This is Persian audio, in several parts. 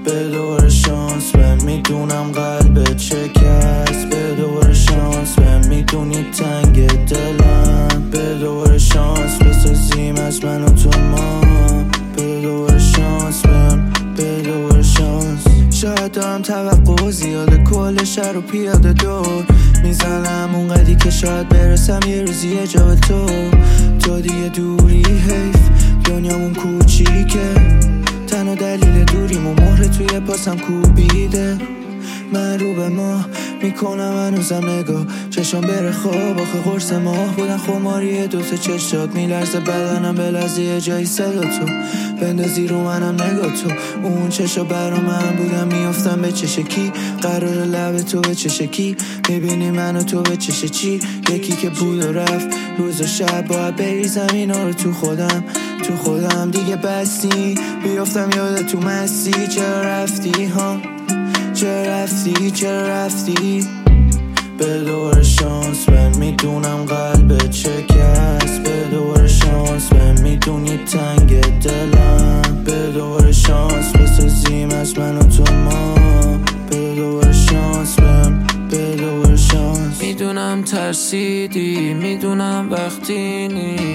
به دوباره شانس بهم، میدونم قلبت شکست. به دوباره شانس بهم، میدونی تنگ دلم. به دوباره شانس بسازیم از من و تو ما. به دوباره شانس بهم، به دوباره شانس. شاید دارم توقع زیاده، کل شهر رو پیاده دور میزنم اونقدی که شاید برسم یه روزی یه جا به تو دیگه دوری حیف، دنیامون کوچیکه، تنها دلیل دوریمو مهر توی پاسم کوبیده. من رو به ما میکنم هنوزم نگاه، چشم بره خواب آخه قرص ماه بودن خماری دوتا چشات میلرزه بدنم بلرزه یه جایی صدا تو بندازی رو منم نگاه تو. اون چشا برا من بودم میافتم به چش کی، قرار لب تو به چش کی، میبینی من و تو به چش چی، یکی که بود و رفت روز و شب باید بریزم اینا رو تو خودم دیگه بستی بیافتم یاد تو مستی. چرا رفتی ها، چرا رفتی به دوباره شانس بهم، میدونم قلبت شکست. به دوباره شانس بهم، میدونی تنگ دلم. به دوباره شانس بسازیم از من و تو ما. به دوباره شانس بهم، به دوباره شانس. میدونم ترسیدی، میدونم وقتی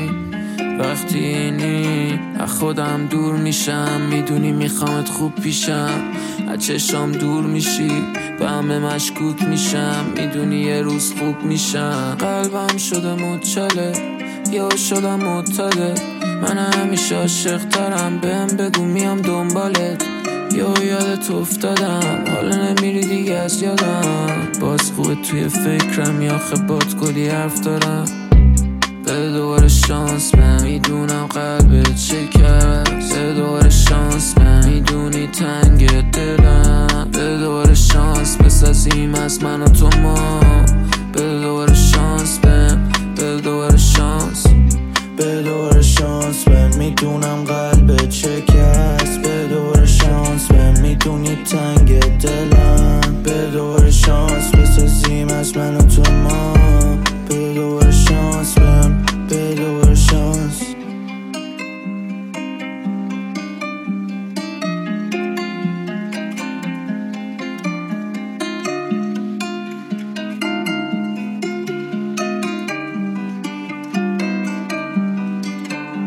نی از خودم دور میشم، میدونی میخوامت خوب پیشم، از چشام دور میشی به همه مشکوک میشم، میدونی یه روز خوب میشم. قلبم شده مچاله یا شدم معتاده، من همیشه عاشق ترم، بهم بگو میام دنبالت، یا یادت افتادم حالا نمیری دیگه از یادم، باز خوبه توی فکرم یا آخه باد کلی حرف دارم. به دوباره شانس بهم، میدونم قلبت شکست. به دوباره شانس بهم، میدونی تنگ دلم. به دوباره شانس بسازیم از من و تو ما. به دوباره شانس بهم، به دوباره شانس. به دوباره شانس بهم، میدونم قلبت شکست.